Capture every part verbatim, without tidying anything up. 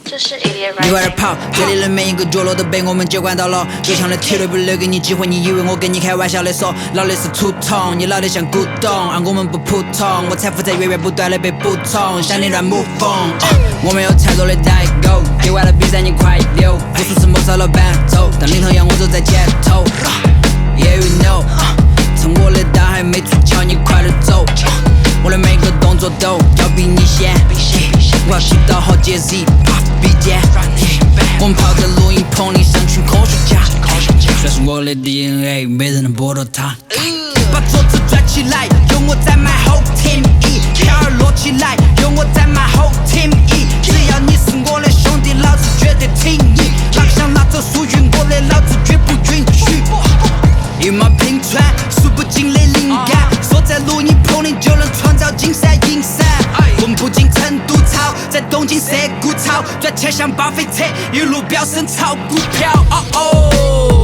你往哪跑？这里的每一个角落都被我们接管到了。最强的铁队不留给你机会，你以为我跟你开玩笑的说，老的是土桶，你老的像古董，而我们不普通，我财富在源源不断的被补充，向你乱目风。我们有太多的代沟，接完了比赛你快溜，无数次谋杀了伴奏，当领头羊我走在前头。Yeah you know， 趁我的刀还没出鞘，你快点走。我的每个动作都要比你先，我要吸到好节 Z， 啪笔尖。我们泡在录音棚里，像群科学家，这是我的 D N A， 没人能剥夺它。把桌子转起来，有我在 my whole team E， 票儿摞起来，有我在 my whole team E， 只要你是我的兄弟，老子绝对挺你。哪个想拿走属于我的，老子绝不允许。一马平川，数不尽的灵感，锁在录音棚里就能创造金山银山。我们不仅成都炒，在东京涩谷炒，赚钱像巴菲特，一路飙升炒股票。哦哦。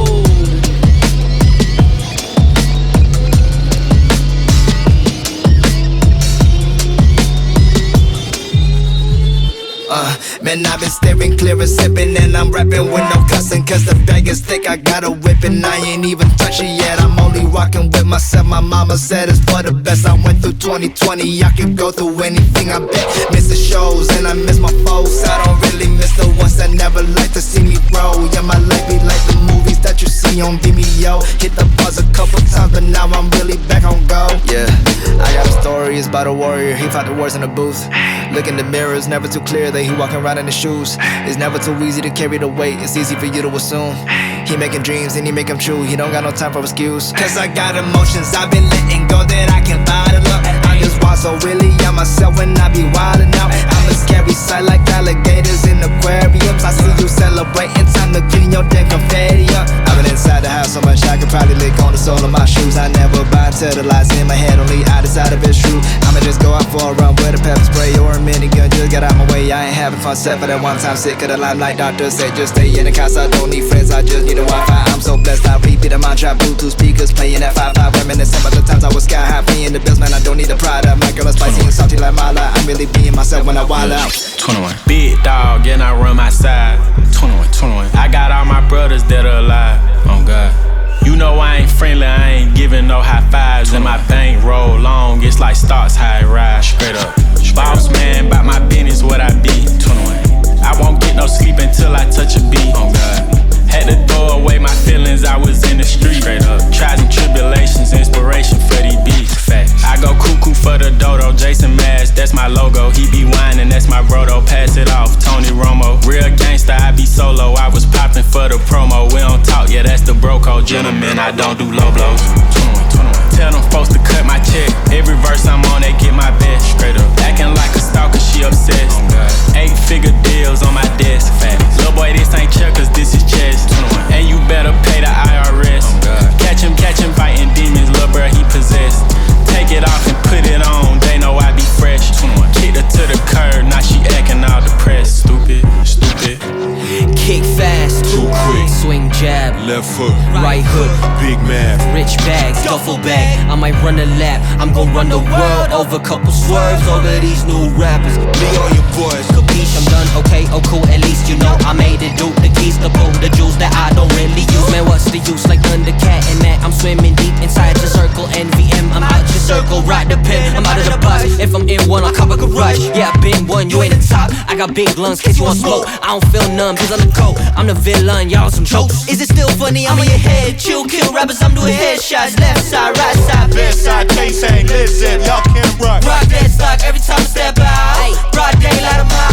Uh, man, I've been staring clear and sipping, and I'm rapping with no cussing, cause the bag is thick, I got a whippin'. I ain't even touched it yet, I'm only rockin' with myself. My mama said it's for the best. I went through twenty twenty, I could go through anything, I bet. Miss the shows, and I miss my folks. I don't really miss the ones that never like to see me grow. Yeah, my life be like the movies that you see on Vimeo. Hit the buzz a couple times, but now I'm really back on go. Yeah, I got a story, it's about a warrior. He fought the wars in the booth. Look in the mirror, it's never too clear that he walking around in his shoes. It's never too easy to carry the weight, it's easy for you to assume. He making dreams and he make them true, he don't got no time for excuse. Cause I got emotions I've been letting go that I can bottle up. I just wild, so really I'm myself when I be wildin' out. I'm a scary sight like alligators in aquariums. I see you celebrating, time to clean your damn confetti up. I've been inside the house so much I could probably lick on the sole of my shoes. I never buy until the lies in my head, only I decide if it's true. I'ma just go out for a run with a pepper spray or a minigun, just get out my way. I ain't having fun, set for that one time sick of the limelight. Doctor said just stay in the house, I don't need friends, I just need a Wi-Fi. I'm so blessed, I repeat a mantra, Bluetooth speakers playing at five five, reminiscing about the times I was sky high, paying the bills, man, I don't need a Prada. My girl is spicy and salty like Mala, I'm really being myself when I wild out. twenty-one, big dog, and I run my side. twenty-one, twenty-one, I got all my brothers that are alive. Oh God, you know I ain't friendly, I ain't giving no high fives. And my bank roll long, it's like stocks high rise. Straight up, boss man, bout my business, what I be. twenty-one, I won't get no sleep until I touch a beat. Oh God, had to throw away my feelings, I was in the street. Straight up, trials and tribulations, inspiration for these beats. Facts, I go cuckoo for the dodo, Jason Mass, that's my logo. He be whining, that's my brodo, pass it off, Tony Romo. Real gangsta, I be solo, I was popping for the promo. We don't talk, yeah, that's the bro code. Gentlemen, I don't do low blows. twenty-one, twenty-one, tell them folks to cut my check. Every verse I'm on, they get my best. Straight up, acting like a stalker, she obsessed. Oh Eight figure deals on my desk. Facts, little boy, this ain't checkers, this is chess. twenty-one, and you better pay the I R S. Oh catch him, catch him fighting demons, little bro, he possessed. Take it off and put it on, they know I be fresh. twenty-one, kicked her to the curb, now she acting all depressed. Stupid, stupid. Kick fast, too quick. Swing jab, left foot, right hook, big math, rich bags, duffel bag. I might run a lap, I'm gon' run the world over. Couple swerves over these new rappers. be all your boys. Capiche, I'm done, okay, oh cool. At least you know I made it, do the keys to pull the jewels that I don't really use. Man, what's the use? Like Thundercat and that I'm swimming deep inside your circle. N V M, I'm out your circle, ride the pin, I'm out of the bus. If I'm in one, I'll cover a garage. Yeah, I been one, you ain't the top. I got big lungs, case you want smoke. I don't feel numb, cause I'm the coat. I'm the villain, y'all some jokes. Is it still funny? I'm on your head. Chill, kill rappers, I'm doing headshots. Left side, right side, Best side, case ain't listen, y'all can't rock. rock that stock every time I step out. Broad daylight, I'm high.